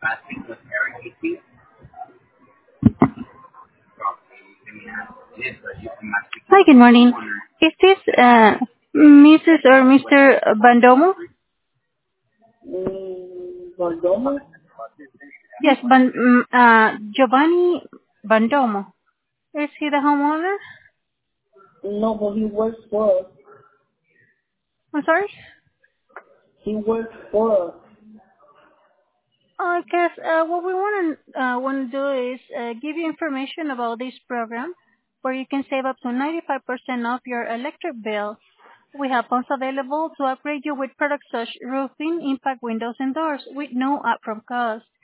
Hi, good morning. Is this Mrs. or Mr. Bandomo? Bandomo? Yes, Giovanni Bandomo. Is he the homeowner? No, but he works for us. I'm sorry? He works for us. I guess what we want to do is give you information about this program where you can save up to 95% off your electric bill. We have funds available to upgrade you with products such roofing, impact windows and doors with no upfront cost.